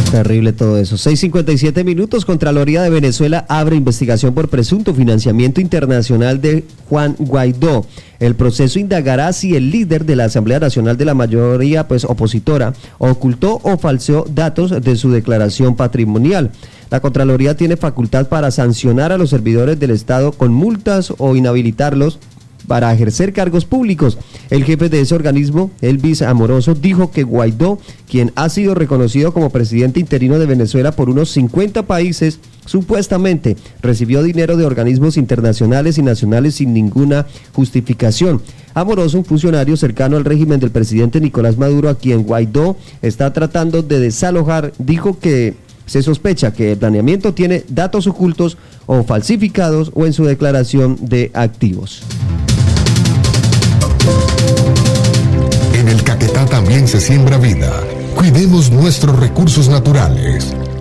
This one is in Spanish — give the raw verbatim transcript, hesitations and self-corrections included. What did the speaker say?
Terrible todo eso. seis cincuenta y siete minutos. Contraloría de Venezuela abre investigación por presunto financiamiento internacional de Juan Guaidó. El proceso indagará si el líder de la Asamblea Nacional de la mayoría pues opositora ocultó o falseó datos de su declaración patrimonial. La Contraloría tiene facultad para sancionar a los servidores del Estado con multas o inhabilitarlos para ejercer cargos públicos. El jefe de ese organismo, Elvis Amoroso, dijo que Guaidó, quien ha sido reconocido como presidente interino de Venezuela por unos cincuenta países, supuestamente recibió dinero de organismos internacionales y nacionales sin ninguna justificación. Amoroso, un funcionario cercano al régimen del presidente Nicolás Maduro, a quien Guaidó está tratando de desalojar, dijo que se sospecha que el planeamiento tiene datos ocultos o falsificados o en su declaración de activos. En el Caquetá también se siembra vida. Cuidemos nuestros recursos naturales.